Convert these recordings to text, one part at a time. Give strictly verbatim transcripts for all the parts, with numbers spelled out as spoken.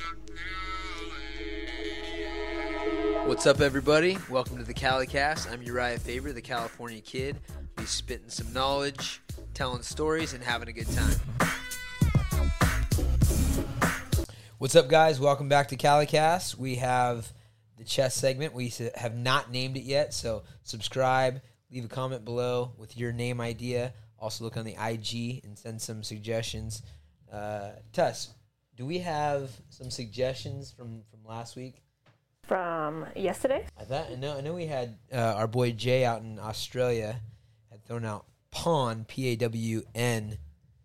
What's up, everybody? Welcome to the CaliCast. I'm Uriah Faber, the California Kid. We spitting some knowledge, telling stories, and having a good time. What's up, guys? Welcome back to CaliCast. We have the chess segment. We have not named it yet, so subscribe, leave a comment below with your name idea. Also look on the I G and send some suggestions. Uh, Tuss, do we have some suggestions from, from last week? From yesterday? I thought I know I know we had uh, our boy Jay out in Australia had thrown out Pawn, P A W N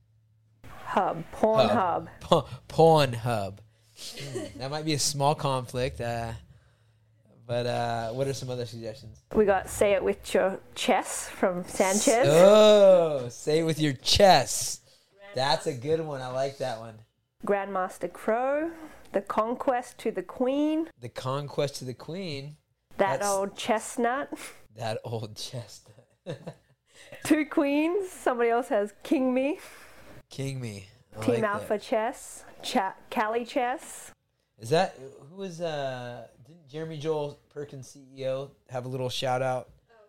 Hub, Porn Hub. Pa- Pawn Hub. That might be a small conflict. Uh, but uh, what are some other suggestions? We got Say It With Your Chess from Sanchez. Oh, say it with your chest. That's a good one. I like that one. Grandmaster Crow. The Conquest to the Queen. The Conquest to the Queen. That That's- old chestnut. That old chestnut. Two queens. Somebody else has King Me. King Me. I Team like Alpha that. Chess. Cha- Cali Chess. Is that who was uh didn't Jeremy Joel Perkins C E O have a little shout out?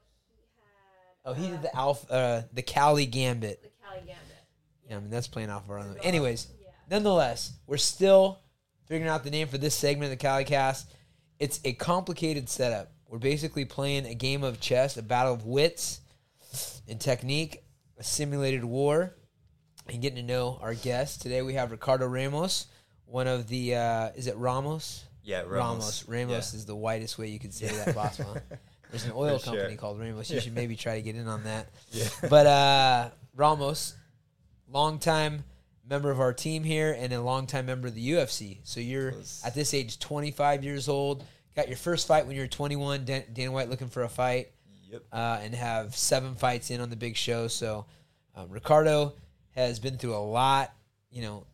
Oh, he had Oh, he did the Alpha uh the Cali Gambit. The Cali Gambit. Yeah, I mean that's playing off of our own. Anyways, nonetheless, we're still figuring out the name for this segment of the CaliCast. It's a complicated setup. We're basically playing a game of chess, a battle of wits and technique, a simulated war, and getting to know our guests. Today we have Ricardo Ramos, one of the, uh, is it Ramos? Yeah, Ramos. Ramos. Ramos Yeah. is the whitest way you could say that, boss man. There's an oil For company sure. called Ramos. You Yeah. should maybe try to get in on that. Yeah. But uh, Ramos, longtime member of our team here and a longtime member of the U F C. So you're, Was- at this age, twenty-five years old. Got your first fight when you were twenty-one. Dan- Dana White looking for a fight. Yep. Uh, and have seven fights in on the big show. So um, Ricardo has been through a lot. You know,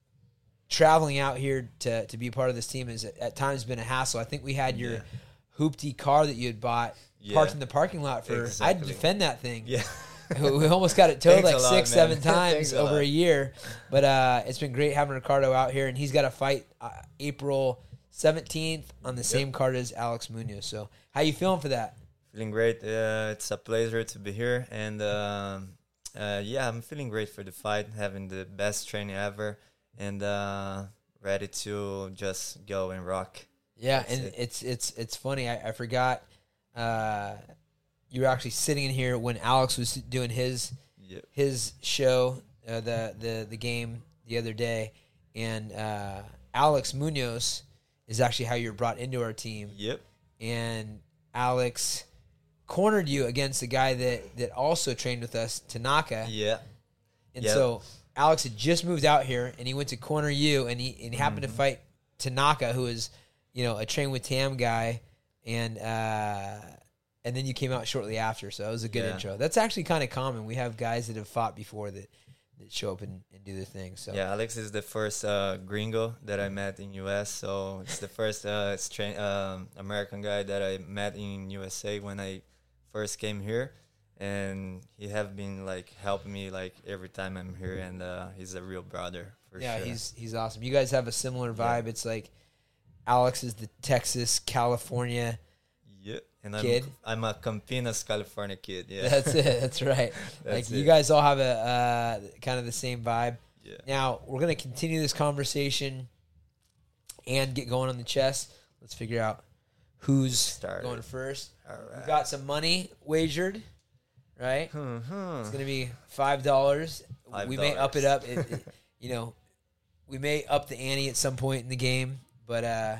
traveling out here to, to be part of this team has at, at times been a hassle. I think we had your Yeah. hoopty car that you had bought Yeah. parked in the parking lot for. I had to Exactly. defend that thing. Yeah. We almost got it towed Thanks like a lot, six, man. seven times Thanks a over lot. a year. But uh, it's been great having Ricardo out here, and he's got a fight uh, April seventeenth on the same card as Alex Munoz. So how you feeling for that? Feeling great. Uh, it's a pleasure to be here. And um, uh, yeah, I'm feeling great for the fight, having the best training ever, and uh, ready to just go and rock. Yeah, That's and it. it's it's it's funny. I, I forgot uh, you were actually sitting in here when Alex was doing his Yep. his show, uh, the the the game the other day, and uh, Alex Munoz is actually how you were brought into our team. Yep. And Alex cornered you against a guy that, that also trained with us, Tanaka. Yeah. And Yep. so Alex had just moved out here, and he went to corner you, and he and he happened Mm-hmm. to fight Tanaka, who is, you know, a train with Tam guy, and uh, and then you came out shortly after. So it was a good Yeah. intro. That's actually kind of common. We have guys that have fought before that, that show up and, and do their thing. So Yeah, Alex is the first uh, gringo that I met in U S, so it's the first uh, stra- um, American guy that I met in U S A when I first came here, and he have been like helping me like every time I'm here, and uh, he's a real brother for yeah, sure. he's he's awesome. You guys have a similar vibe. It's like Alex is the Texas, California. Yeah, and Kid. I'm I'm a Campinas, California kid. Yeah, That's it. That's right. That's like you it. guys all have a uh, kind of the same vibe. Yeah. Now we're gonna continue this conversation and get going on the chess. Let's figure out who's Started. going first. All We right. got some money wagered, right? Mhm. It's gonna be five dollars. Five We may up it dollars. up. It, it, you know, we may up the ante at some point in the game, but uh,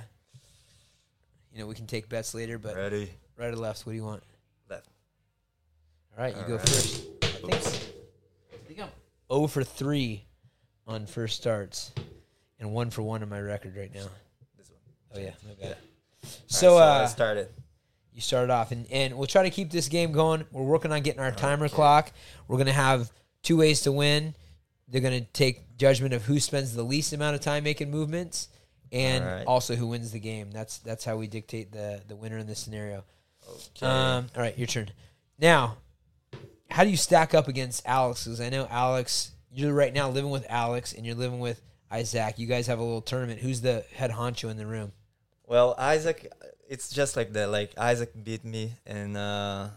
you know, we can take bets later. But Ready? right or left? What do you want? Left. All right, you All go right. first. I think, I think I'm zero for three on first starts, and one for one in my record right now. This one. Oh yeah, my bad. Yeah. So, All right, uh, I started. you started off, and, and we'll try to keep this game going. We're working on getting our timer Okay. clock. We're gonna have two ways to win. They're gonna take judgment of who spends the least amount of time making movements, and All right. also who wins the game. That's that's how we dictate the the winner in this scenario. Okay. Um, all right, your turn. Now, how do you stack up against Alex? Because I know Alex, you're right now living with Alex, and you're living with Isaac. You guys have a little tournament. Who's the head honcho in the room? Well, Isaac, it's just like that. Like Isaac beat me, and uh,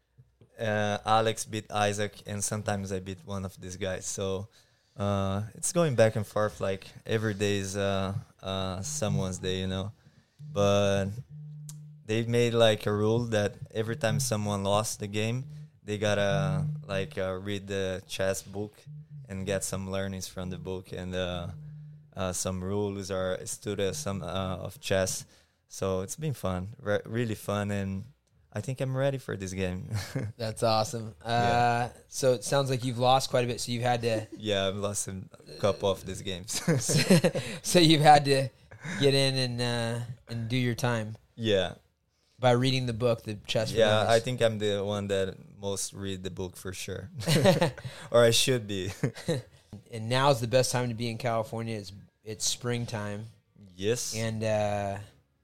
uh, Alex beat Isaac, and sometimes I beat one of these guys. So uh, it's going back and forth. Like every day is uh, uh, someone's day, you know. But they made like a rule that every time someone lost the game, they gotta like uh, read the chess book and get some learnings from the book and uh, uh, some rules or study some uh, of chess. So it's been fun, Re- really fun, and I think I'm ready for this game. That's awesome. Uh, Yeah. So it sounds like you've lost quite a bit. So you've had to. Yeah, I've lost a couple of these games. So you've had to get in and uh, and do your time Yeah, by reading the book, the chess. for yeah, Dummies. I think I'm the one that most read the book for sure, or I should be. And now's the best time to be in California. It's it's springtime, Yes. and uh,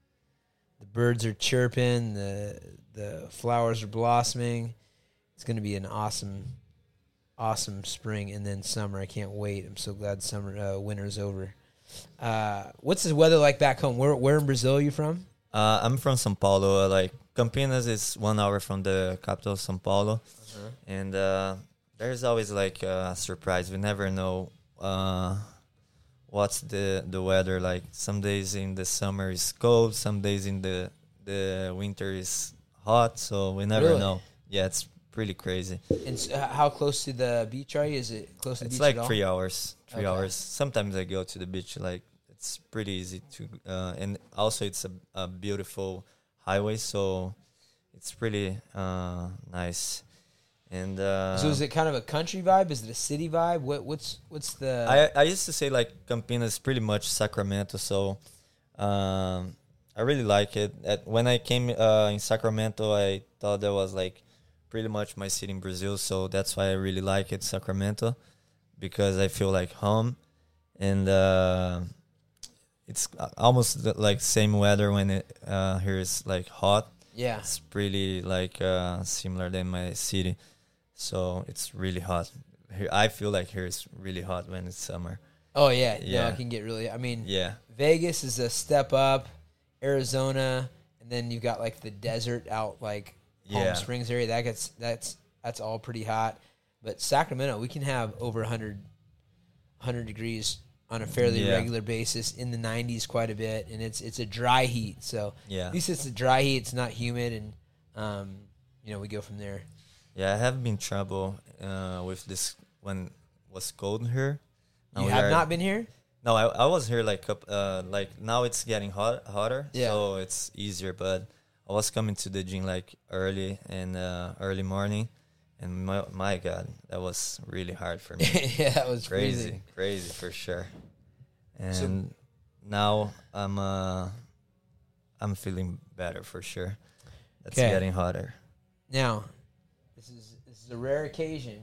the birds are chirping, the the flowers are blossoming. It's going to be an awesome, awesome spring, and then summer. I can't wait. I'm so glad summer uh, winter's over. Uh, what's the weather like back home? Where where in Brazil are you from? Uh, I'm from São Paulo. Uh, like Campinas is one hour from the capital, São Paulo, Uh-huh. and uh, there's always like a surprise. We never know uh, what's the the weather like. Some days in the summer is cold. Some days in the the winter is hot. So we never Really? know. Yeah, it's pretty crazy. And s- uh, how close to the beach are you? Is it close to the It's beach like at all? three hours. Three Okay. hours. Sometimes I go to the beach. Like it's pretty easy to, uh, and also it's a, a beautiful highway, so it's pretty uh, nice. And uh, So is it kind of a country vibe? Is it a city vibe? What what's what's the? I I used to say like Campinas is pretty much Sacramento, so um, I really like it. At, when I came uh, in Sacramento, I thought that was like pretty much my city in Brazil, so that's why I really like it, Sacramento, because I feel like home, and uh, it's a- almost the, like same weather when it uh, here is like hot. yeah. It's pretty like uh, similar than my city, so it's really hot. Here, I feel like here is really hot when it's summer. Oh yeah. Yeah. Yeah. No, it can get really. I mean, Yeah, Vegas is a step up. Arizona, and then you've got like the desert out like Palm Yeah. Springs area. That gets that's that's all pretty hot. But Sacramento, we can have over one hundred, one hundred degrees on a fairly Yeah. regular basis, in the nineties quite a bit, and it's it's a dry heat. So yeah, at least it's a dry heat. It's not humid, and um, you know we go from there. yeah. I have been trouble uh, with this when it was cold here. Now You we have are- not been here. No, I, I was here like up- uh like now it's getting hot hotter, Yeah. so it's easier. But I was coming to the gym like early and uh, early morning, and my my God, that was really hard for me. Yeah, that was crazy, freezing. crazy for sure. And now I'm uh I'm feeling better for sure. It's 'Kay. getting hotter. Now, this is this is a rare occasion.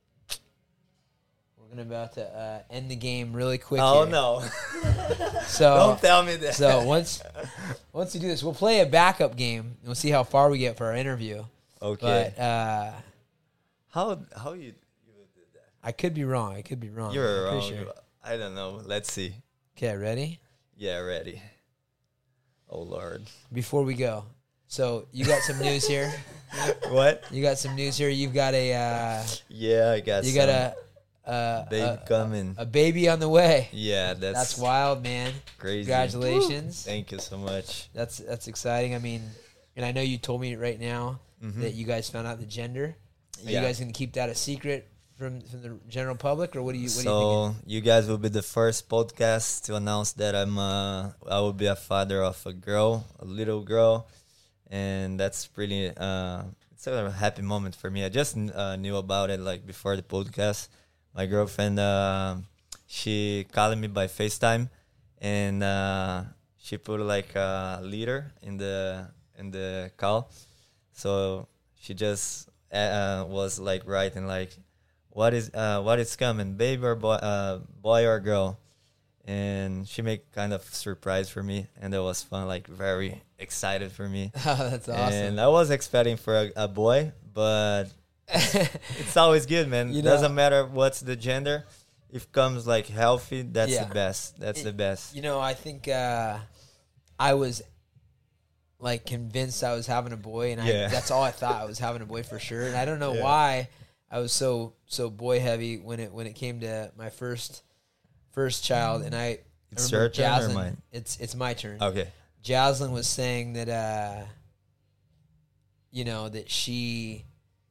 We're gonna about to uh, end the game really quick. Oh here. no! So Don't tell me that. So once once we do this, we'll play a backup game and we'll see how far we get for our interview. okay. But uh, how how you you did that? I could be wrong. I could be wrong. You're I'm wrong. pretty sure. I don't know. Let's see. Okay, ready? Yeah, ready. Oh Lord. Before we go, so you got some news here. What? You got some news here. You've got a uh, Yeah, I got. you some got a uh, baby a, coming. a baby on the way. yeah, that's That's wild, man. crazy. Congratulations. Thank you so much. That's that's exciting. I mean, and I know you told me right now Mhm. that you guys found out the gender. Are Yeah. you guys going to keep that a secret from from the general public, or what do you what so are you thinking? you guys will be the first podcast to announce that I'm uh I will be a father of a girl, a little girl, and that's pretty uh it's a happy moment for me. I just uh, knew about it like before the podcast. My girlfriend uh, she called me by FaceTime, and uh, she put like a leader in the in the call, so she just uh, was like writing like. What is uh what is coming, baby or boy, uh boy or girl, and she made kind of surprise for me, and that was fun, like very excited for me. Oh, that's And awesome. I was expecting for a, a boy, but it's always good, man. You It know- doesn't matter what's the gender. if comes like healthy, that's Yeah. the best. That's It- the best. You know, I think uh, I was like convinced I was having a boy, and I, Yeah. that's all I thought. I was having a boy for sure, and I don't know Yeah. why I was so so boy heavy when it when it came to my first first child, and I. It's I remember your turn or Jaslyn- mine? It's it's my turn. Okay. Jaslyn was saying that, uh, you know, that she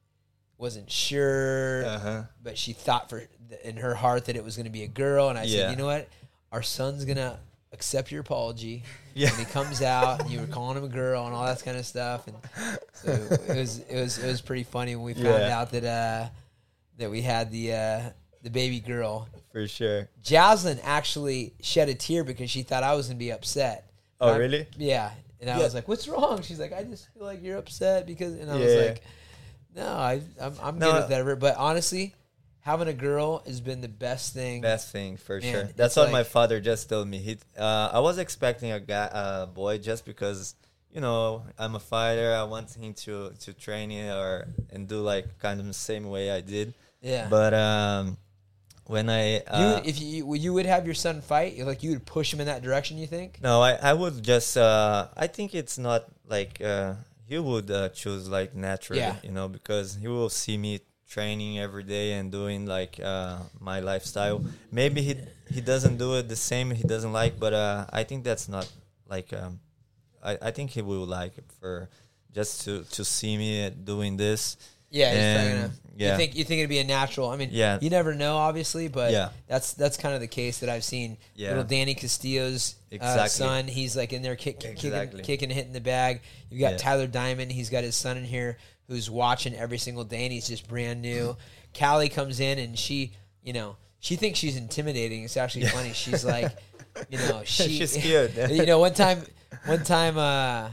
wasn't sure, Uh huh. but she thought for in her heart that it was going to be a girl. And I Yeah. said, you know what? Our son's going to accept your apology Yeah. when he comes out, and you were calling him a girl and all that kind of stuff. And so it was it was it was pretty funny when we found Yeah. out that uh, that we had the uh, the baby girl. For sure. Jaslyn actually shed a tear because she thought I was going to be upset. Oh, I- really? Yeah. And I Yeah. was like, "What's wrong?" She's like, "I just feel like you're upset because." And I Yeah. was like, "No, I, I'm I'm No, good with whatever." But honestly, having a girl has been the best thing. Best thing for Man, sure. it's That's what my like- father just told me. He, uh, I was expecting a guy, a boy, just because you know I'm a fighter. I want him to to train it or and do like kind of the same way I did. Yeah. But um, when I uh, you, if you you would have your son fight, like you would push him in that direction. You think? no, I I would just uh, I think it's not like uh, he would uh, choose like naturally, Yeah. you know, because he will see me training every day and doing like uh, my lifestyle. Maybe he he doesn't do it the same. He doesn't like, but uh, I think that's not like. Um, I I think he will like it for just to to see me doing this. Yeah. He's And, probably gonna, yeah. You think you think it'd be a natural? I mean, Yeah. You never know, obviously, but Yeah. that's that's kind of the case that I've seen. Yeah. Little Danny Castillo's uh, Exactly. son, he's like in there kick, kick, Exactly. kicking, kicking, hitting the bag. You got Yeah. Tyler Diamond. He's got his son in here who's watching every single day, and he's just brand new. Callie comes in, and she, you know, she thinks she's intimidating. It's actually funny. She's like, you know, she, She's cute. you know, one time, one time, uh,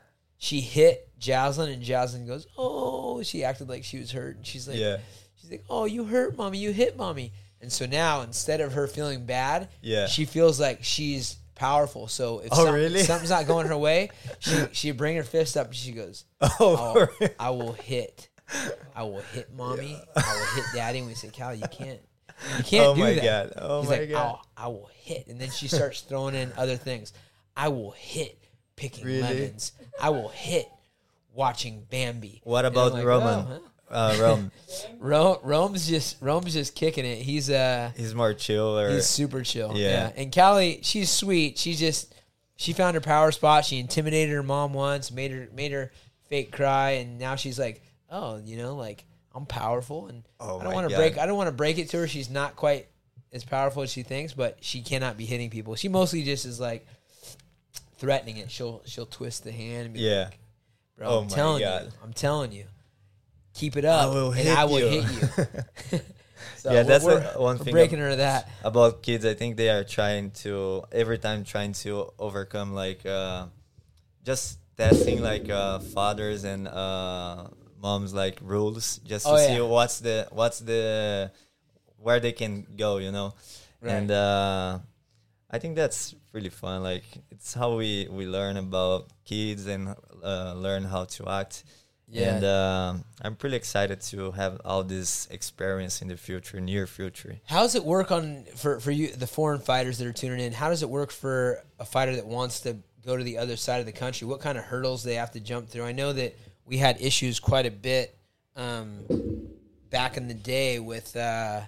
she hit Jaslyn, and Jaslyn goes, "Oh," she acted like she was hurt, and she's like, Yeah. she's like, "Oh, you hurt mommy, you hit mommy." And so now, instead of her feeling bad, Yeah. she feels like she's powerful. So if Oh, some- really? something's not going her way, she she bring her fist up and she goes, Oh, "Oh, really? I will hit, I will hit mommy, I will hit daddy." And we say, "Cal, you can't, you can't Oh do my that." God. Oh He's my like, God. "Oh, I will hit," and then she starts throwing in other things. I will hit picking Really? lemons. I will hit watching Bambi. What And about I'm like, Roman? "Oh, huh?" Uh, Rome, Ro- Rome's just Rome's just kicking it. He's uh he's more chill, or he's super chill. Yeah. Yeah. And Callie, she's sweet. She just she found her power spot. She intimidated her mom once, made her made her fake cry, and now she's like, "Oh, you know, like I'm powerful." And Oh I don't my want to God. break I don't want to break it to her. She's not quite as powerful as she thinks, but she cannot be hitting people. She mostly just is like threatening it. She'll she'll twist the hand and be yeah. like, "Bro, Oh I'm my telling God. you. I'm telling you. Keep it up, I will and hit I will you." hit you." So Yeah, we're- that's we're, the one we're thing breaking ab- her to that. About kids, I think they are trying to every time trying to overcome like uh, just testing like uh, fathers and uh, moms like rules just to Oh, see yeah. what's the what's the where they can go, you know. Right. And uh, I think that's really fun. Like it's how we we learn about kids and uh, learn how to act. Yeah. And um, I'm pretty excited to have all this experience in the future, near future. How does it work on for, for you the foreign fighters that are tuning in? How does it work for a fighter that wants to go to the other side of the country? What kind of hurdles they have to jump through? I know that we had issues quite a bit um, back in the day with uh,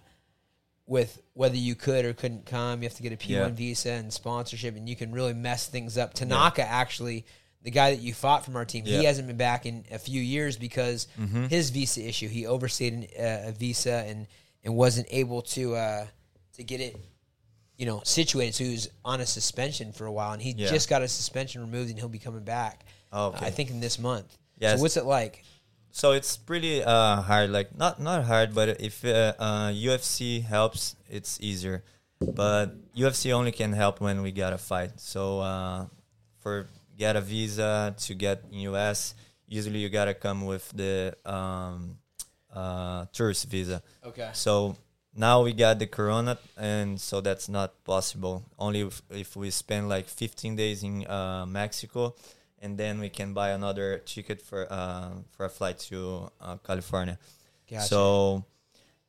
with whether you could or couldn't come. You have to get a P one Yeah. visa and sponsorship, and you can really mess things up. Tanaka actually. The guy that you fought from our team, he Yeah. hasn't been back in a few years because Mhm. his visa issue. He overstayed an, uh, a visa and, and wasn't able to uh, to get it, you know, situated. So he was on a suspension for a while, and he Yeah. just got a suspension removed, and he'll be coming back. Oh, okay. I think in this month. Yes. So what's it like? So it's pretty uh, hard. Like not not hard, but if uh, uh, U F C helps, it's easier. But U F C only can help when we got a fight. So uh, for get a visa to get in U S, usually you gotta come with the um, uh, tourist visa. Okay. So now we got the corona, and so that's not possible. Only if, if we spend like fifteen days in uh, Mexico, and then we can buy another ticket for uh, for a flight to uh, California. Gotcha. So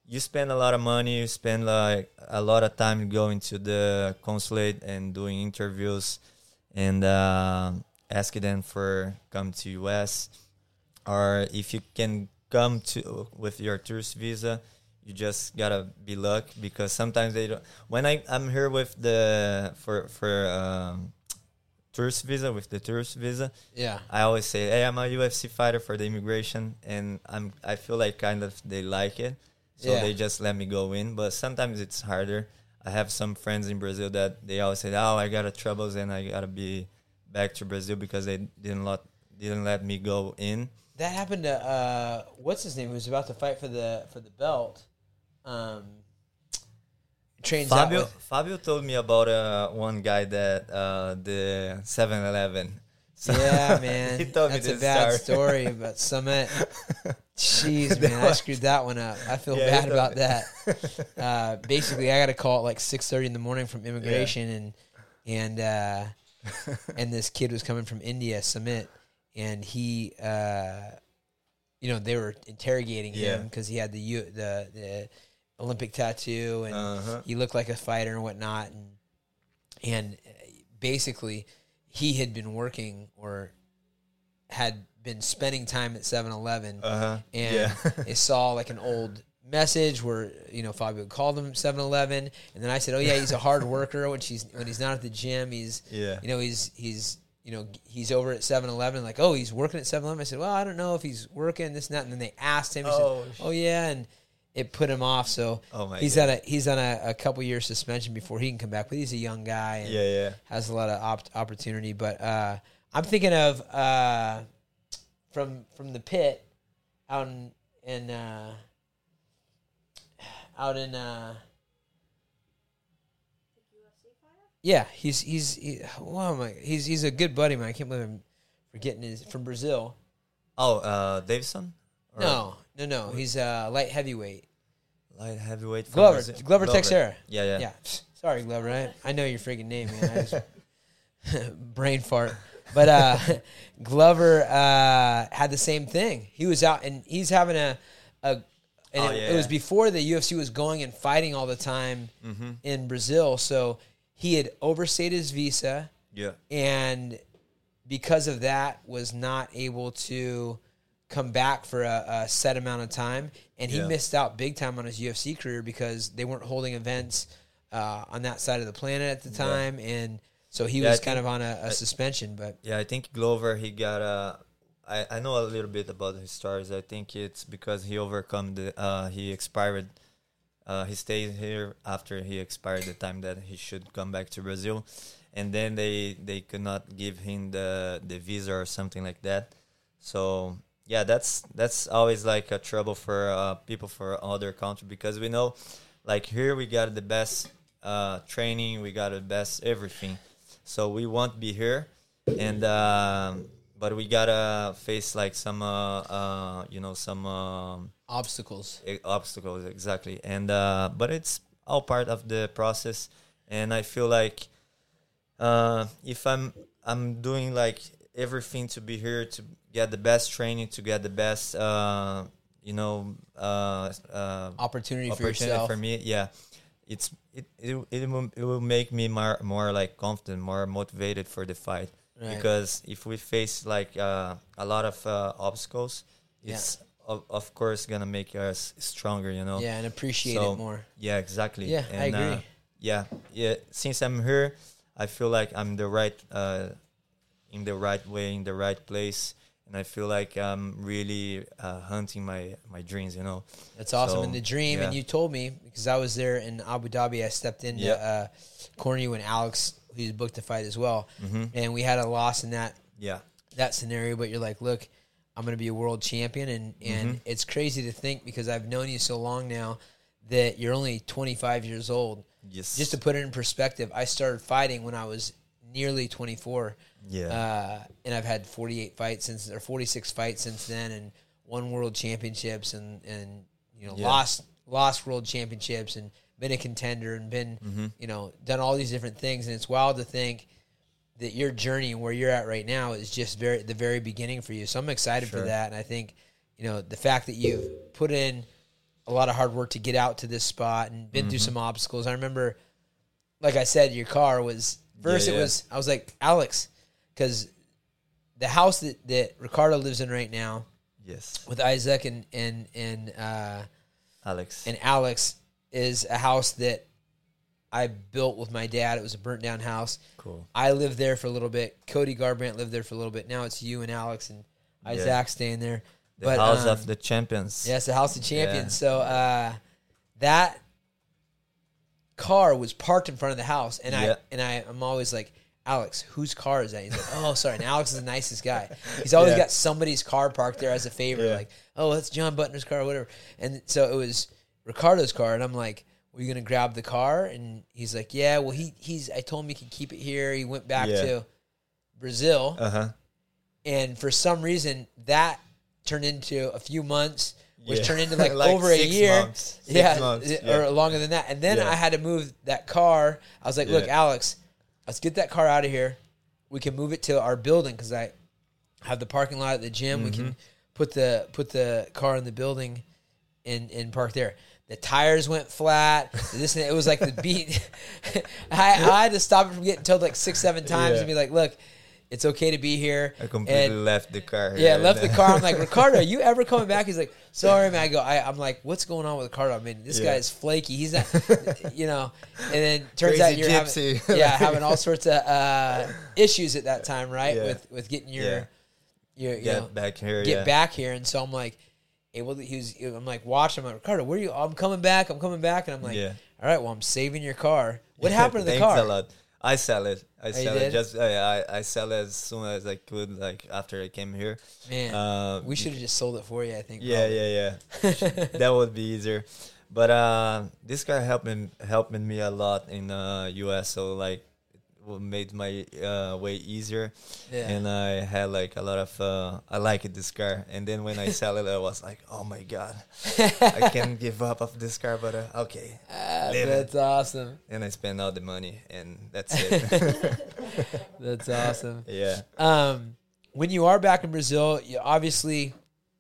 you spend a lot of money. You spend like a lot of time going to the consulate and doing interviews and uh, asking them for come to U S. Or if you can come to with your tourist visa, you just gotta be lucky because sometimes they don't. When I I'm here with the for for um, tourist visa with the tourist visa, Yeah. I always say, hey, I'm a U F C fighter for the immigration, and I'm I feel like kind of they like it, so Yeah. they just let me go in. But sometimes it's harder. I have some friends in Brazil that they always say, oh, I got a troubles and I gotta be back to Brazil because they didn't let didn't let me go in. That happened to uh, what's his name? Who was about to fight for the for the belt. Um, trains out Fabio with- Fabio told me about uh, one guy that uh, the seven eleven. So yeah, man. he told That's me a this bad story. story, but Summit. Jeez, man, I screwed that one up. I feel Yeah, he bad told about me. that. Uh, basically, I got a call at like six thirty in the morning from immigration, and and uh, and this kid was coming from India, Summit, and he, uh, you know, they were interrogating Yeah. him because he had the U, the the Olympic tattoo, and Uh-huh. he looked like a fighter and whatnot, and and basically he had been working or had been spending time at seven eleven, Uh-huh. and Yeah. they saw like an old message where, you know, Fabio called him seven eleven, and then I said, oh yeah, he's a hard worker when she's when he's not at the gym, he's Yeah. you know, he's he's you know, he's over at seven eleven, like, oh, he's working at seven eleven. I said, well, I don't know if he's working this and that, and then they asked him, he Oh, said, sh- oh yeah, and it put him off. So Oh, my he's God. on a he's on a, a couple years suspension before he can come back. But he's a young guy and Yeah, yeah. has a lot of op- opportunity. But uh, I'm thinking of uh, from from the pit out in, in uh, out in uh, yeah, he's he's he, wow, my he's he's a good buddy, man. I can't believe I'm forgetting his from Brazil. Oh, uh, Davison? Or No, no, no. He's uh, light heavyweight. Light heavyweight. from Glover, Brazil? Glover Teixeira. Yeah, yeah. Yeah. Sorry, Glover. I, I know your freaking name, man. I just brain fart. But uh, Glover uh, had the same thing. He was out, and he's having a, a and Oh, it, yeah, it was yeah. before the U F C was going and fighting all the time Mm-hmm. in Brazil. So he had overstayed his visa, Yeah. and because of that, was not able to come back for a, a set amount of time, and he Yeah. missed out big time on his U F C career because they weren't holding events uh, on that side of the planet at the time, and so he Yeah, was I kind think- of on a, a suspension. But Yeah, I think Glover, he got a. I, I know a little bit about his stories. I think it's because he overcome the. Uh, he expired. Uh, he stayed here after he expired the time that he should come back to Brazil, and then they they could not give him the the visa or something like that. So yeah, that's that's always like a trouble for uh, people for other country because we know, like here we got the best uh, training, we got the best everything. So we won't be here, and um, but we gotta face like some uh, uh you know some um, obstacles. e- obstacles exactly, and uh, but it's all part of the process, and I feel like uh, if I'm I'm doing like everything to be here to get the best training, to get the best uh, you know uh, uh, Opportunity, for opportunity yourself. for me, yeah. It's it it it will, it will make me more more like confident, more motivated for the fight. Right. Because if we face like uh, a lot of uh, obstacles, Yeah. it's of, of course gonna make us stronger, you know. Yeah, and appreciate So, it more. Yeah, exactly. Yeah, I And, agree. Uh, yeah, yeah. Since I'm here, I feel like I'm the right, uh, in the right way, in the right place, and I feel like I'm really uh, hunting my my dreams, you know. That's awesome. So, And the dream, and yeah. you told me, because I was there in Abu Dhabi, I stepped into Yeah. uh, Corny and Alex, who's booked to fight as well. Mm-hmm. And we had a loss in that Yeah, that scenario, but you're like, look, I'm going to be a world champion. And, and Mm-hmm. it's crazy to think, because I've known you so long now, that you're only twenty-five years old. yes. Just to put it in perspective, I started fighting when I was nearly twenty-four. yeah, Uh, and I've had forty-eight fights since, or forty-six fights since then, and won world championships, and, and you know Yeah. lost lost world championships, and been a contender, and been Mm-hmm. you know done all these different things. And it's wild to think that your journey and where you're at right now is just very the very beginning for you. So I'm excited for Sure. that, and I think you know the fact that you've put in a lot of hard work to get out to this spot and been Mm-hmm. through some obstacles. I remember, like I said, your car was first. Yeah, it yeah. was I was like, Alex, because the house that that Ricardo lives in right now Yes, with Isaac and and and uh, Alex. and Alex is a house that I built with my dad. It was a burnt down house. Cool. I lived there for a little bit. Cody Garbrandt lived there for a little bit. Now it's you and Alex and Isaac Yeah. staying there. The but, house um, of the champions. Yes, the House of Champions. Yeah. So uh, that car was parked in front of the house, and I Yeah. and I I'm always like, Alex, whose car is that? He's like, oh, sorry. And Alex is the nicest guy. He's always Yeah. got somebody's car parked there as a favor, Yeah. like, oh, that's John Butner's car, or whatever. And so it was Ricardo's car, and I'm like, were you gonna grab the car? And he's like, yeah. Well, he he's. I told him he could keep it here. He went back Yeah. to Brazil, Uh huh. and for some reason that turned into a few months. Was Yeah. turned into like, Like over a six year, months. Six yeah, months, or yeah. longer than that. And then Yeah. I had to move that car. I was like, "Look, Yeah. Alex, let's get that car out of here. We can move it to our building because I have the parking lot at the gym. We Mm-hmm. can put the put the car in the building and and park there." The tires went flat. This and that. It was like the beat. I, I had to stop it from getting told like six, seven times Yeah. and be like, "Look, it's okay to be here." I completely And left the car. yeah, here. left the car. I'm like, Ricardo, are you ever coming back? He's like, sorry, man. I go, I, I'm like, what's going on with Ricardo? I mean, this Yeah. guy is flaky. He's not, you know. And then turns Crazy out you're gypsy. having, yeah, having all sorts of uh, issues at that time, right? Yeah. With with getting your, Yeah. your, you Get know, back here. get yeah. back here. And so I'm like, able. He was. I'm like, watching. I'm like, Ricardo, where are you? I'm coming back. I'm coming back. And I'm like, Yeah. all right, well, I'm saving your car. What happened to the Thanks car? a lot. I sell it. I you sell did? it. Just I, I I sell it as soon as I could. Like after I came here. Man, Uh, we should have just sold it for you. I think. Yeah, yeah, yeah. That would be easier. But uh, this guy helping helping me a lot in uh, U S. So like, it made my uh, way easier. Yeah. And I had like a lot of uh, I like it, this car. And then when I sell it, I was like, oh my god, I can't give up of this car. But uh, okay, Ah, Live it. that's awesome. and I spent all the money, and that's it. That's awesome. Yeah. Um, when you are back in Brazil, you obviously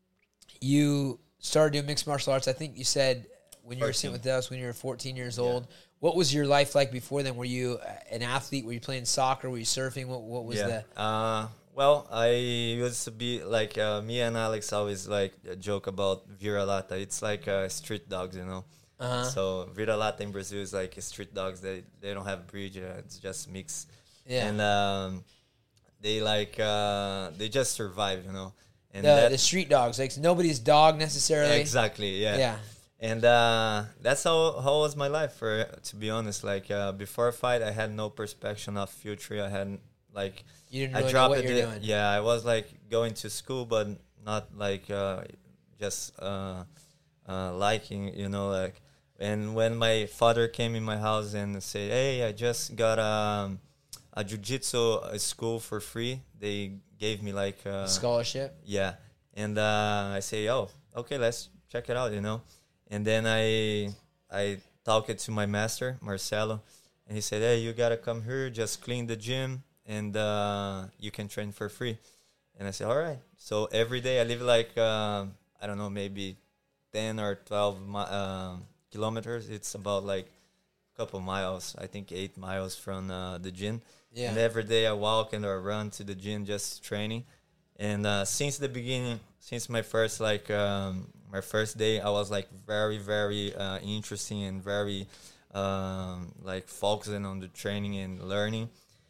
you started doing mixed martial arts. I think you said when you were sitting with us when you were fourteen years old. What was your life like before then? Were you an athlete? Were you playing soccer? Were you surfing? What What was yeah. the? Uh, well, I used to be like uh, me and Alex always like joke about vira-lata. It's like uh, street dogs, you know. Uh-huh. So vira-lata in Brazil is like street dogs. They they don't have breed. Uh, it's just mix. Yeah. And um, they like uh, they just survive, you know. And the, that, the street dogs, like nobody's dog necessarily. exactly, yeah. Yeah. And uh, that's how how was my life, for to be honest. Like uh, before a fight, I had no perspective of future. I had like You didn't I really know dropped what it. you're doing. Yeah, I was like going to school, but not like uh, just uh, uh, liking, you know, like. And when my father came in my house and said, "Hey, I just got um, a jiu-jitsu uh, school for free," they gave me like uh, Scholarship. yeah, and uh, I say, "Oh, okay, let's check it out," you know. And then I I talked to my master Marcelo, and he said, "Hey, you gotta come here, just clean the gym, and uh, you can train for free." And I said, "All right." So every day I live like uh, I don't know, maybe ten or twelve mi- uh, kilometers. It's about like a couple miles. I think eight miles from uh, the gym. Yeah. And every day I walk and or run to the gym, just training. And uh, since the beginning, since my first like um, my first day, I was like very very uh, interesting and very um, like focusing on the training and learning.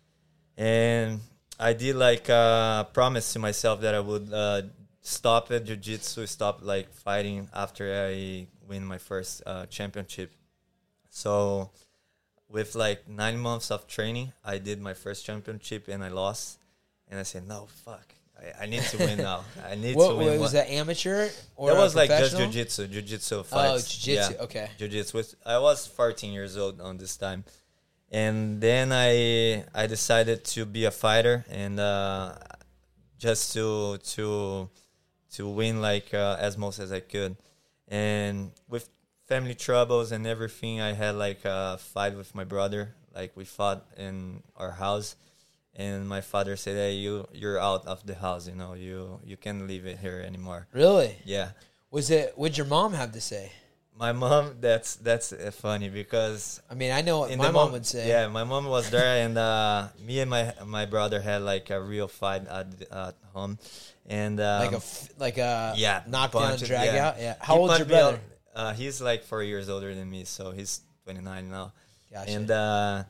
And I did like uh, promise to myself that I would uh, stop at jiu-jitsu, stop like fighting after I win my first uh, championship. So with like nine months of training, I did my first championship and I lost. And I said, no, fuck. I, I need to win now. I need What to win. was one- that, amateur or that a was like just professional? jiu-jitsu, jiu-jitsu Oh, fights. jiu-jitsu. Yeah, Okay. jiu-jitsu. With, I was fourteen years old on this time. And then I I decided to be a fighter and uh, just to to to win like uh, as most as I could. And with family troubles and everything, I had like a fight with my brother. Like we fought in our house, and my father said, "Hey, you you're out of the house. You know, you you can't leave it here anymore." Really? Yeah. Was it? What'd your mom have to say? my mom, that's that's uh, funny because I mean, I know what in my the mom mom- would say. Yeah, my mom was there, and uh, me and my my brother had like a real fight at, at home, and um, Like a f- like a yeah, knockdown, punch- drag yeah. out. Yeah. How He old's your punched me brother? out- Uh, he's like four years older than me, so he's twenty-nine now. Gotcha. And uh,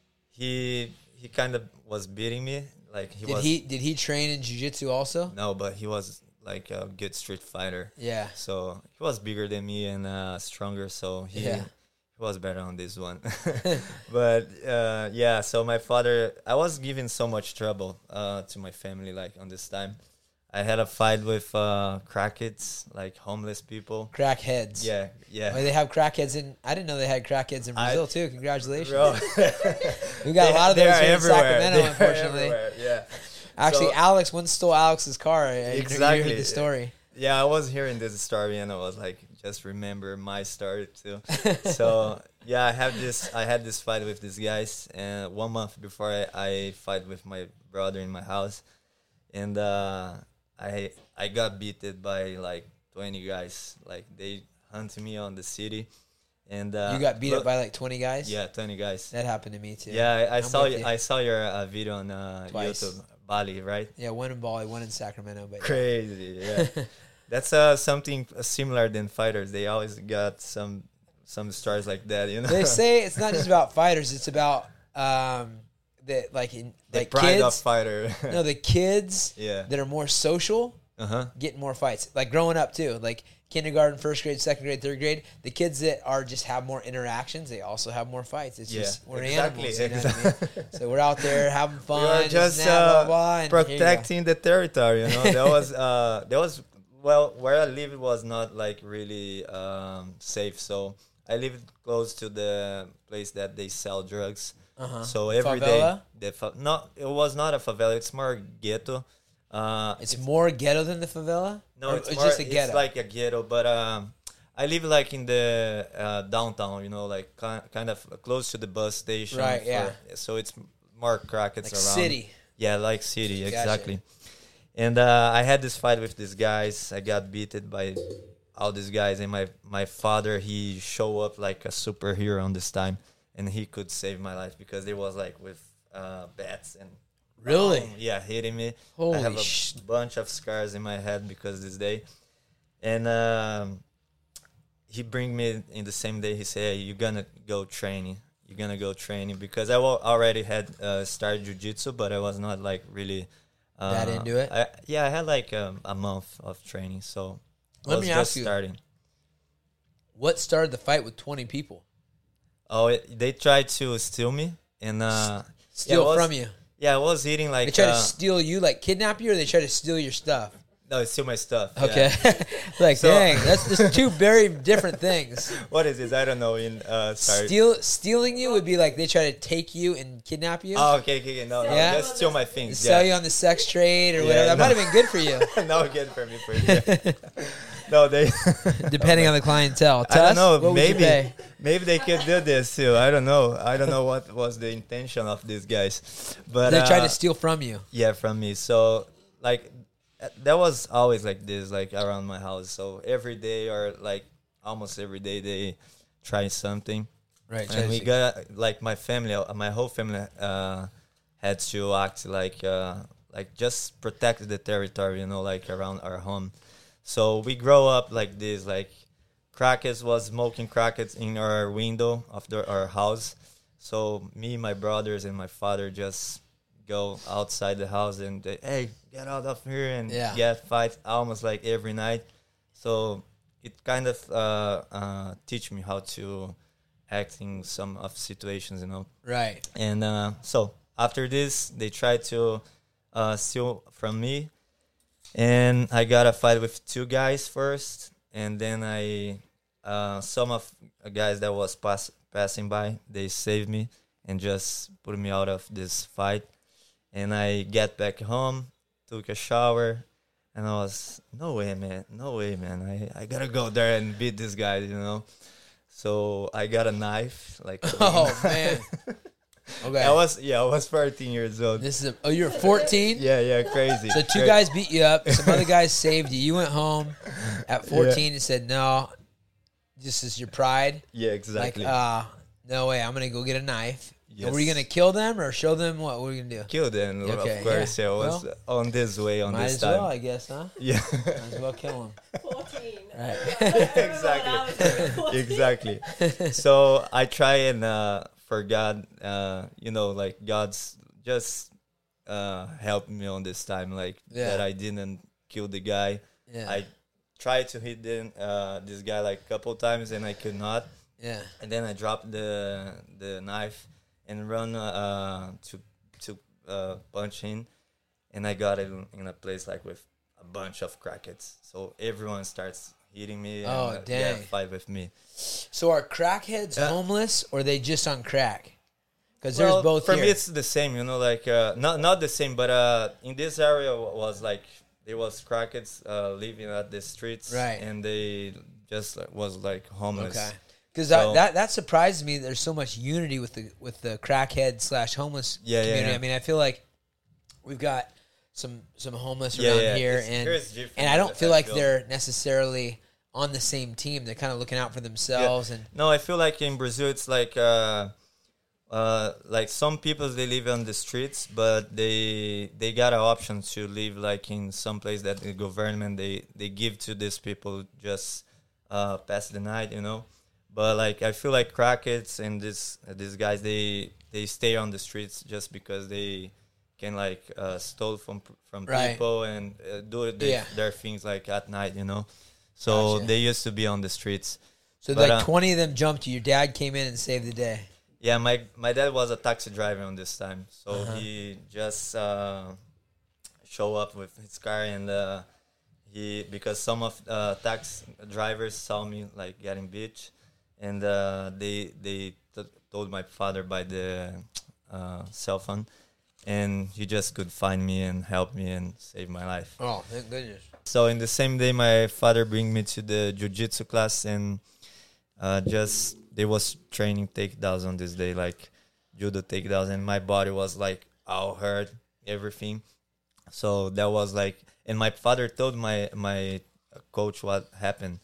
he he kind of was beating me, like he did was he did he train in jiu-jitsu also? no, but he was like a good street fighter. Yeah. So he was bigger than me and uh, stronger, so he, Yeah. he was better on this one. But uh, yeah, so my father, I was giving so much trouble uh, to my family, like on this time. I had a fight with uh, crackheads, like homeless people. Crackheads. Yeah, yeah. Oh, they have crackheads in. I didn't know they had crackheads in I- Brazil too. Congratulations. Bro, We got a They- lot of they those are here in everywhere. Sacramento, They are unfortunately. everywhere, Yeah. Actually, So- Alex once stole Alex's car. I- I- You Exactly. heard the story. Yeah, I was hearing this story and I was like, just remember my story too. So yeah, I have this. I had this fight with these guys, and one month before I, I fight with my brother in my house, and uh, I I got beaten by like twenty guys. Like they hunted me on the city, and uh, You got beat up look- by like twenty guys. yeah, twenty guys. That happened to me too. Yeah, I, I I'm saw with you, you. I saw your uh, video on uh, Twice. YouTube, Bali, right? Yeah, one in Bali, one in Sacramento. But yeah. Crazy, yeah. That's uh, something similar than fighters. They always got some some stars like that, you know. They say it's not just about fighters; it's about um, the like in the like pride of kids. fighter. No, the kids Yeah. that are more social Uh huh. get more fights. Like growing up too, like kindergarten, first grade, second grade, third grade. The kids that are just have more interactions, they also have more fights. It's Yeah, just we're exactly, animals. You know what I mean? So we're out there having fun, We are this just and that, blah, uh, blah, blah, and here you go. protecting the territory. You know, there was uh, there was well, where I live was not like really um, safe. So I lived close to the place that they sell drugs. Uh-huh. So every day, Favela? the fa- no, it was not a favela. It's more ghetto. Uh, It's more ghetto than the favela. No, Or it's, it's more, just a ghetto. It's like a ghetto, but um, I live like in the uh, downtown. You know, like ki- kind of close to the bus station. Right, yeah. So it's more crackets Like around. city. Yeah, like city, Gotcha. exactly. And uh, I had this fight with these guys. I got beaten by all these guys, and my my father, he show up like a superhero on this time, and he could save my life because it was like with uh, bats and Really? boom, yeah, hitting me. Holy I have a sh- bunch of scars in my head because this day, and um, he bring me in the same day. He said, hey, "You're gonna go training. You're gonna go training," because I wa- already had uh, started jujitsu, but I was not like really uh, That into it? I, yeah, I had like um, a month of training, so I Let was me just ask you. starting. What started the fight with twenty people? Oh, it, they tried to steal me, and uh, Steal yeah, I was- from you. Yeah, I was eating like They try uh, to steal you, like kidnap you, or they try to steal your stuff? no, steal my stuff. yeah. Okay. Like, So- dang, that's just two very different things. What is this? I don't know. In uh, sorry. Steal stealing you would be like they try to take you and kidnap you, Oh, okay, okay, okay. No, no, Yeah? just steal my and things. sell Yeah. you on the sex trade or Yeah, whatever. That no. might have been good for you, No, again for me, for sure. No, they. depending on the clientele. I don't Tuss, know. what would you Maybe, pay? maybe they could do this too. I don't know. I don't know what was the intention of these guys, but They tried uh, to steal from you. yeah, from me. So like, uh, that was always like this, like around my house. So every day or like almost every day they try something. Right. And we got like my family, uh, my whole family uh, had to act like uh, like just protect the territory, you know, like around our home. So we grow up like this, like crackers was smoking crackers in our window of the, our house. So me, my brothers, and my father just go outside the house and they, hey, get out of here and Yeah. get fights almost like every night. So it kind of uh, uh, teach me how to act in some of situations, you know. Right. And uh, so after this, they tried to uh, steal from me, and I got a fight with two guys first, and then I uh, some of the guys that was pass, passing by, they saved me and just put me out of this fight. And I get back home, took a shower, and I was no way, man, no way, man. I, I gotta go there and beat this guy, you know. So I got a knife, like Oh man. Okay. I was yeah, I was fourteen years old. This is a, oh, you're fourteen. Yeah, yeah, crazy. So two Cra- guys beat you up. Some other guys saved you. You went home at fourteen and said, "No, Just as your pride. Yeah, exactly. Like, uh, no way, I'm gonna go get a knife. Yes. And were you gonna kill them or show them what? What are you gonna do? Kill them, Okay, of course. yeah. Yeah, I was Well, on this way, on Might this as time. well, I guess, huh? Yeah. Might as well kill them. fourteen. Right. Exactly. Exactly. So I try and uh, for God, uh, you know, like God's just uh, helped me on this time, like Yeah. that I didn't kill the guy. Yeah. I tried to hit the, uh, this guy like a couple times and I could not. Yeah. And then I dropped the the knife and run uh, to to uh, punch him, and I got it in, in a place like with a bunch of crackheads. So everyone starts hitting me and Oh, uh, yeah, dang. fight with me. So are crackheads Uh, homeless or are they just on crack? Because Well, there's both for here. me, it's the same. You know, like uh, not not the same, but uh, in this area wa- was like there was crackheads uh, living at the streets, Right. And they just like, was like homeless. Okay. Because So- that that surprises me. There's so much unity with the with the crackhead slash homeless Yeah, yeah, community. yeah. I mean, I feel like we've got some some homeless Yeah, around yeah. here, It's- and here it's different and I don't in feel like Asheville. they're necessarily on the same team. They're kind of looking out for themselves, and No, I feel like in Brazil it's like uh, uh, like some people they live on the streets, but they they got an option to live like in some place that the government they they give to these people just uh, pass the night, you know. But like I feel like crackheads and this uh, these guys they they stay on the streets just because they can like uh, steal from from Right. people and uh, do their, Yeah. their things like at night, you know. So Gotcha. they used to be on the streets. so But, like uh, twenty of them jumped you. Your dad came in and saved the day. Yeah, my my dad was a taxi driver on this time, so Uh-huh. he just uh, show up with his car and uh, he because some of uh, tax drivers saw me like getting beat, and uh, they they t- told my father by the uh, cell phone, and he just could find me and help me and save my life. Oh, thank goodness. So in the same day, my father bring me to the jiu-jitsu class and uh, just they was training takedowns on this day, like judo takedowns, and my body was like all hurt, everything. So that was like, and my father told my my coach what happened,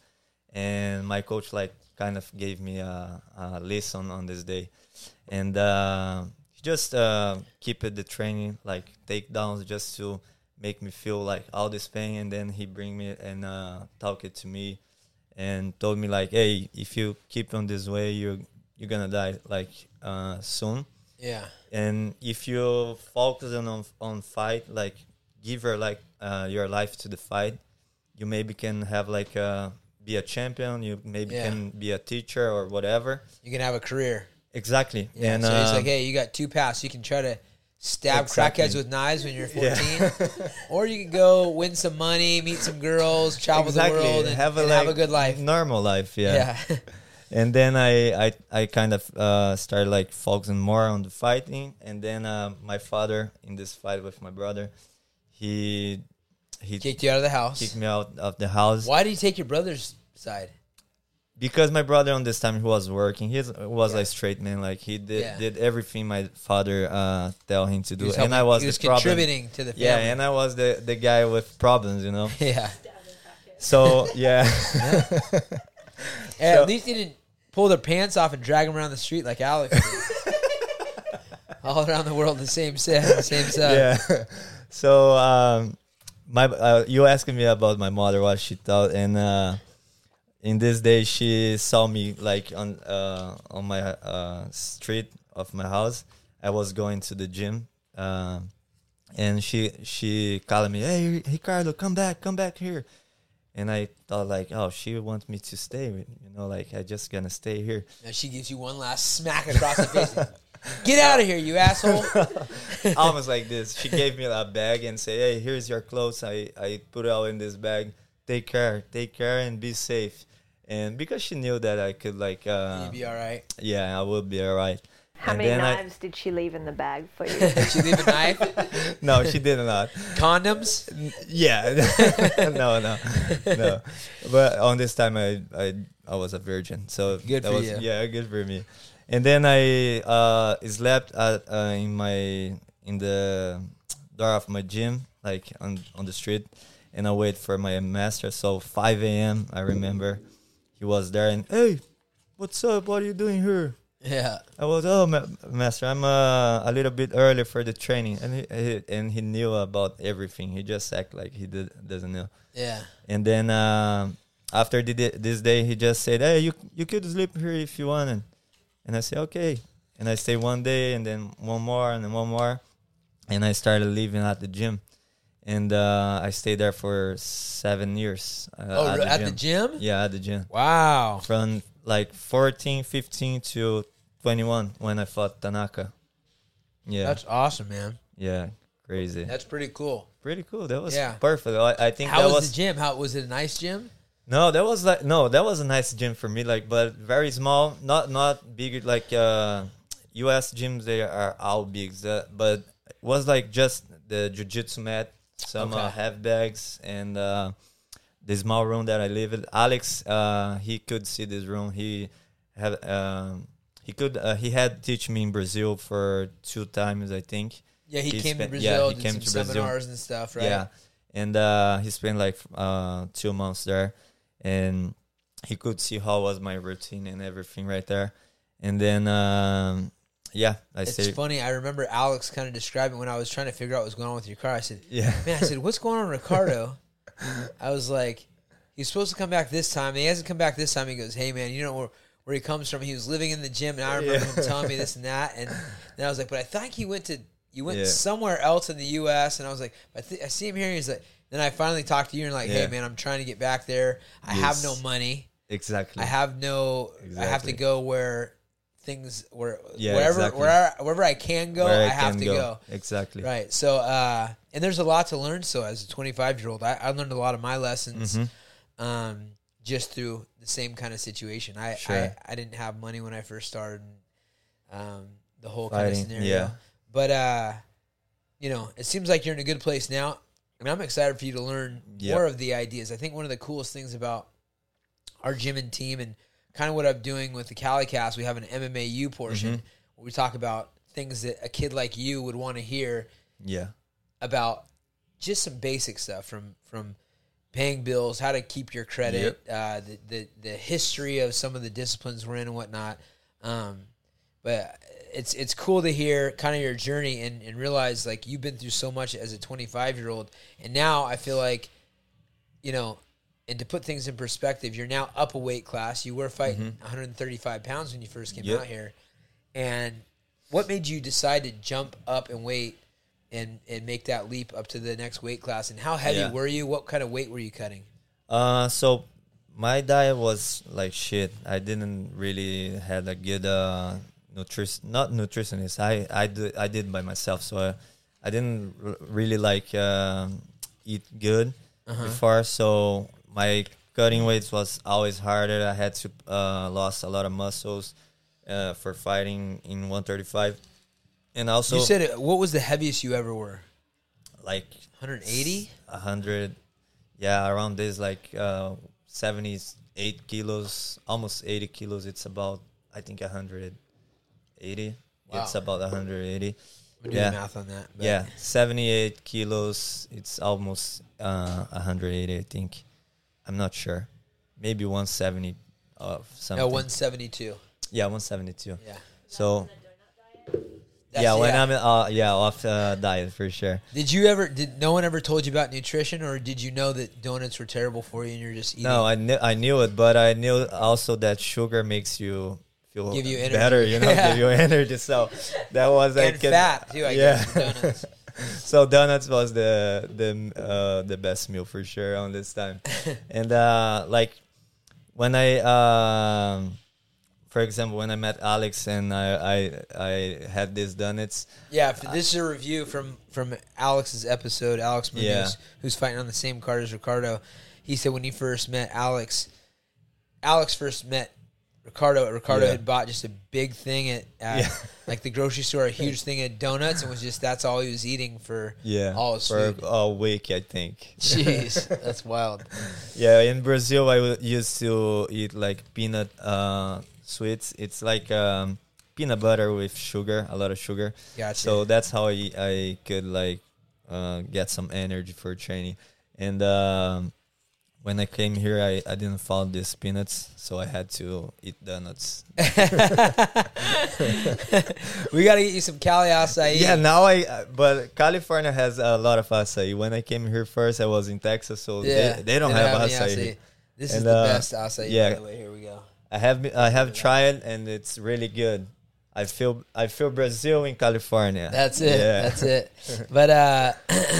and my coach like kind of gave me a, a lesson on this day, and uh, he just uh, keep it the training like takedowns just to make me feel like all this pain, and then he bring me and uh, talk it to me, and told me like, hey, if you keep on this way, you you're gonna die like uh, soon, Yeah. and if you focus on on fight, like give her like uh, your life to the fight, you maybe can have like uh, be a champion, you maybe Yeah. can be a teacher or whatever. You can have a career. Exactly, Yeah. and so he's uh, like, hey, you got two paths. You can try to stab Exactly. crackheads with knives when you're Yeah. fourteen, or you can go win some money, meet some girls, travel the world, and have a, and have a good life. normal life, yeah. Yeah. And then I, I, I kind of uh, started like focusing more on the fighting. And then uh, my father in this fight with my brother, he he Kicked you out of the house. kicked me out of the house Why did you take your brother's side? because my brother on this time he was working. He was Yeah. a straight man, like he did Yeah. did everything my father uh, tell him to He do, was and helping- I was he was the problem. contributing to the family. Yeah, and I was the the guy with problems, you know. yeah. So yeah. Hey, So- at least he didn't pull their pants off and drag them around the street like Alex did. All around the world, the same set, the same side. Yeah. So um, my uh, you asking me about my mother, what she thought, and uh, in this day she saw me like on uh, on my uh, street of my house. I was going to the gym, uh, and she she called me, "Hey Ricardo, come back, come back here." And I thought like, oh, she wants me to stay, you know, like I just gonna stay here. Now she gives you one last smack across the face. Get out of here, you asshole! Almost like this. She gave me a bag and say, "Hey, here's your clothes. I, I put it all in this bag. Take care, take care, and be safe." And because she knew that I could like, uh, You'd be all right. yeah, I will be alright. How And many then I- knives did she leave in the bag for you? Did you leave a knife? No, she did not. Condoms? Yeah, no, no, no. But on this time, I, I, I was a virgin, so Good that for was, you. Yeah, good for me. And then I uh, slept at uh, in my in the door of my gym, like on on the street, and I wait for my master. So five a.m. I remember he was there and, hey, what's up? What are you doing here? Yeah. I was, oh, ma- master, I'm uh, a little bit early for the training. And he, he and he knew about everything. He just act like he did, doesn't know. Yeah. And then um, after the, this day, he just said, hey, you you could sleep here if you want. And, and I said, okay. And I stayed one day and then one more and then one more. And I started living at the gym. And uh, I stayed there for seven years. Uh, Oh, at, re- the, at gym. the gym? Yeah, at the gym. Wow. From like fourteen, fifteen to twenty-one when I fought Tanaka. Yeah. That's awesome, man. yeah, crazy. That's pretty cool. Pretty cool. That was Yeah. perfect. I, I think How that was, was the gym? How was it? A nice gym? No, that was like no, that was a nice gym for me. Like, but very small, not not big. Like uh, U S gyms, they are all big. Uh, but it was like just the jiu-jitsu mat, some uh, Okay. half bags, and uh, the small room that I live in. Alex, uh, he could see this room. He had um, he could uh, he had teach me in Brazil for two times, I think. Yeah, he, He came spent- to yeah, Brazil, he did came some to Brazil. seminars and stuff, right? Yeah, and uh, he spent like uh, two months there, and he could see how was my routine and everything right there. And then, um, yeah, I It's say, funny. I remember Alex kind of describing when I was trying to figure out what was going on with your car. I said, yeah, man, I said, what's going on, Ricardo? I was like, he's supposed to come back this time. And he hasn't come back this time. He goes, hey, man, you know where, where he comes from? He was living in the gym, and I remember Yeah. him telling me this and that. And then I was like, but I think he went to, you went Yeah. somewhere else in the U S And I was like, I, th- I see him here. And he's like, then I finally talked to you and like, hey, Yeah. man, I'm trying to get back there. I Yes. have no money. exactly. I have no, I have to Exactly. go where things, where, Yeah, wherever, exactly. wherever, wherever I can go, Where I, have can to go. Exactly. Right. So, uh, and there's a lot to learn. So, as a twenty-five year old, I, I learned a lot of my lessons Mhm. um, just through the same kind of situation. I, Sure. I, I didn't have money when I first started. Um, the whole kind of Fighting, scenario. yeah. But, uh, you know, it seems like you're in a good place now. I mean, I'm excited for you to learn Yep. more of the ideas. I think one of the coolest things about our gym and team and kind of what I'm doing with the CaliCast, we have an M M A U portion Mhm. where we talk about things that a kid like you would want to hear Yeah. about just some basic stuff from from paying bills, how to keep your credit, uh, the, the the history of some of the disciplines we're in and whatnot. Um, but it's it's cool to hear kind of your journey and, and realize like you've been through so much as a twenty-five year old, and now I feel like, you know, and to put things in perspective, you're now up a weight class. You were fighting one hundred thirty-five pounds when you first came Yep. out here, and what made you decide to jump up in weight and and make that leap up to the next weight class? And how heavy Yeah. were you? What kind of weight were you cutting? Uh, so my diet was like shit. I didn't really had a good uh nutrition, not nutritionist. I I did I did by myself, so I, I didn't r- really like um eat good before. So my cutting weights was always harder. I had to uh lost a lot of muscles uh for fighting in one thirty-five, and also you said it, what was the heaviest you ever were? like one eighty? a hundred, yeah, around this, like uh, seventy-eight kilos, almost eighty kilos. It's about, I think, one hundred eighty. Wow. It's about one hundred eighty. I'm gonna do Yeah. the math on that. but- Yeah, seventy-eight kilos. It's almost uh, one hundred eighty, I think. I'm not sure. Maybe one seventy of something. No, one seventy-two. Yeah, one seventy-two. Yeah. So, That's- yeah, when I'm uh, yeah off uh, diet for sure. Did you ever? Did no one ever told you about nutrition, or did you know that donuts were terrible for you and you're just eating? No, I knew I knew it, but I knew also that sugar makes you feel Give you energy. better, you know, give you energy. So that was and like fat too. I yeah. guess with donuts. So donuts was the the uh, the best meal for sure on this time, and uh, like when I um, for example, when I met Alex and I I, I had these donuts. Yeah, if this is a review from from Alex's episode. Alex Munoz, Yeah. who's fighting on the same card as Ricardo. He said when he first met Alex, Alex first met Ricardo. Ricardo Yeah. had bought just a big thing at, at Yeah. like the grocery store, a huge thing of donuts, and was just that's all he was eating for Yeah, all his for food. a week, I think. Jeez, that's wild. Yeah, in Brazil, I w- used to eat like peanut uh, sweets. It's like um, peanut butter with sugar, a lot of sugar. Gotcha. So that's how I, I could like uh, get some energy for training. And um, when I came here, I, I didn't find these peanuts, so I had to eat donuts. We got to get you some Cali acai. Yeah, now I. Uh, but California has a lot of acai. When I came here first, I was in Texas, so Yeah, they, they don't they have any acai. This And, is the uh, best acai. yeah. By the way, here we go. I have been- I have tried, and it's really good. I feel I feel Brazil in California. That's it. Yeah. That's it. But uh,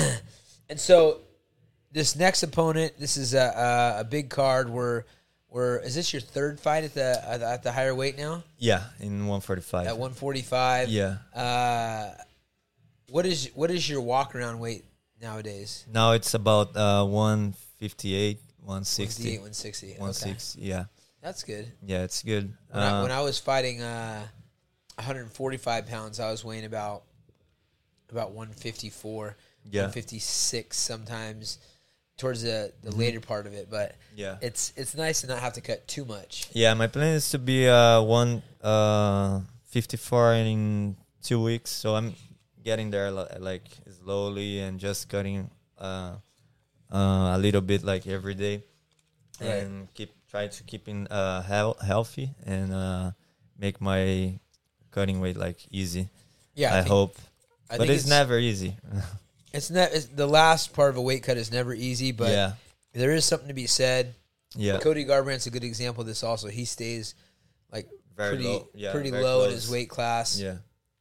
and so this next opponent, this is a a, a big card. Where where is this your third fight at the at the, at the higher weight now? Yeah, in one forty-five. At one forty-five. Yeah. Uh, what is what is your walk around weight nowadays? Now it's about uh, one fifty-eight, one sixty. fifty-eight, one sixty. one Okay. sixty, yeah. That's good. Yeah, it's good. When, I, Uh, when I was fighting uh, one forty-five pounds, I was weighing about about one fifty-four, Yeah. one fifty-six sometimes towards the, the later part of it. But yeah. it's it's nice to not have to cut too much. Yeah, my plan is to be uh, one uh, fifty-four in two weeks. So I'm getting there li- like slowly and just cutting uh, uh, a little bit like every day. Right. And keep try to keep in uh, hel- healthy and uh, make my cutting weight like easy. Yeah, I, think- hope. I but think it's, never easy. It's not it's, the last part of a weight cut is never easy, but yeah. there is something to be said. Yeah. Cody Garbrandt's a good example of this. Also, he stays like Very pretty low. Yeah, pretty very low in close. his weight class. Yeah.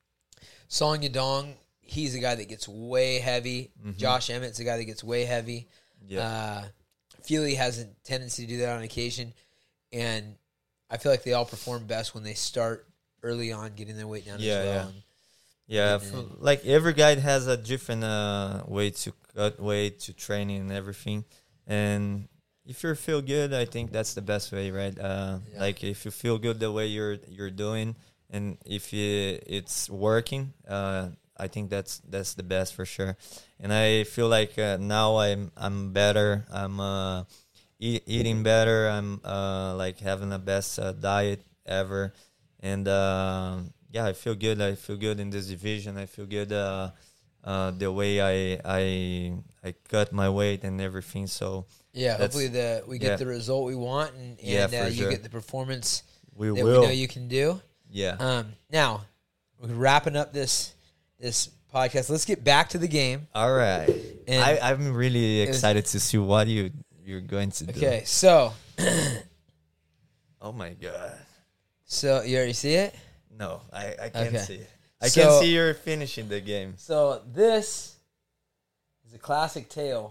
Song Yadong, he's a guy that gets way heavy. Mhm. Josh Emmett's a guy that gets way heavy. Yeah. Uh, Feely has a tendency to do that on occasion, and I feel like they all perform best when they start early on getting their weight down Yeah, as well. yeah. And Yeah, And- f- like every guy has a different uh, way to cut weight, to training and everything. And if you feel good, I think that's the best way, right? Uh, Yeah. Like if you feel good the way you're you're doing, and if you, it's working, uh, I think that's that's the best for sure. And I feel like uh, now I'm I'm better. I'm uh, eat, eating better. I'm uh, like having the best uh, diet ever, and. Uh, Yeah, I feel good. I feel good in this division. I feel good uh, uh, the way I I I cut my weight and everything. So yeah, That's- hopefully the we get yeah. the result we want, and, and Yeah, uh, for you sure. get the performance we that will. we know you can do. yeah. Um, now we're wrapping up this this podcast. Let's get back to the game. All right. And- I I'm really was- excited to see what you you're going to do. Okay, so Oh my god. so you already see it. No, I I can't Okay. see. I So- can see you're finishing the game. So this is a classic tale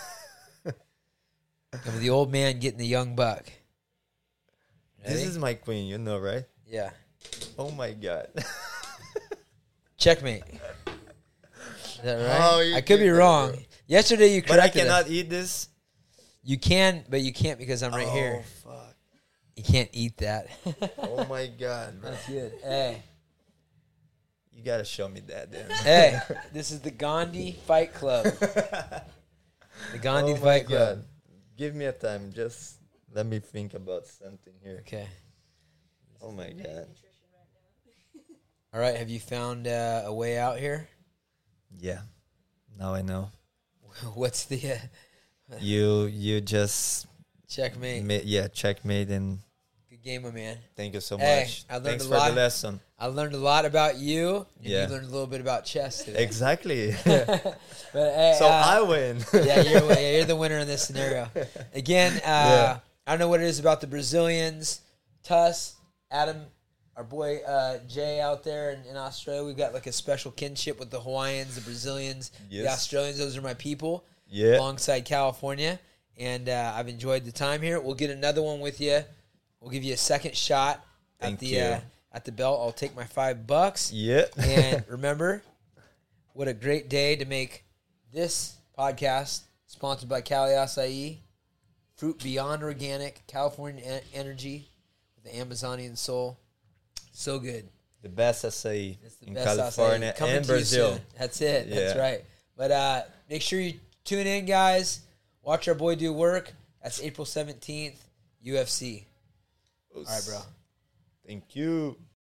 of the old man getting the young buck. This Ready? is my queen, you know, right? Yeah. Oh my god. Checkmate. Is that right? How you I could be do that, wrong. bro? Yesterday you But I corrected us. cannot eat this. You can, but you can't because I'm right oh, here. fuck. You can't eat that. Oh my god, bro. That's good. Hey, You gotta show me that then. hey, this is the Gandhi Fight Club. The Gandhi Oh my Fight Club. God. Give me a time. Just let me think about something here. Okay. Oh my god. All right. Have you found uh, a way out here? Yeah. Now I know. What's the uh, You you just checkmate? ma- yeah, checkmate, and Good game, my man. thank you so Hey, much. I learned Thanks a for lot. the lesson. I learned a lot about you, and Yeah. you learned a little bit about chess today. Exactly. But hey, so uh, I win. yeah, you're, yeah, you're the winner in this scenario. Again, uh, I don't know what it is about the Brazilians. Tuss, Adam, our boy uh, Jay out there in, in Australia. We've got like a special kinship with the Hawaiians, the Brazilians, the Yes. Australians. Those are my people Yeah. alongside California. And uh, I've enjoyed the time here. We'll get another one with you. We'll give you a second shot at Thank the you. Uh, at the belt. I'll take my five bucks. Yeah. And remember, what a great day to make this podcast sponsored by Cali Acai, Fruit Beyond Organic, California en- Energy, with the Amazonian soul. So good. the best acai It's the in best California acai. Coming and to you Brazil. soon. That's it. That's Yeah. right. But uh, make sure you tune in, guys. Watch our boy do work. That's April seventeenth, U F C. All right, bro. Thank you.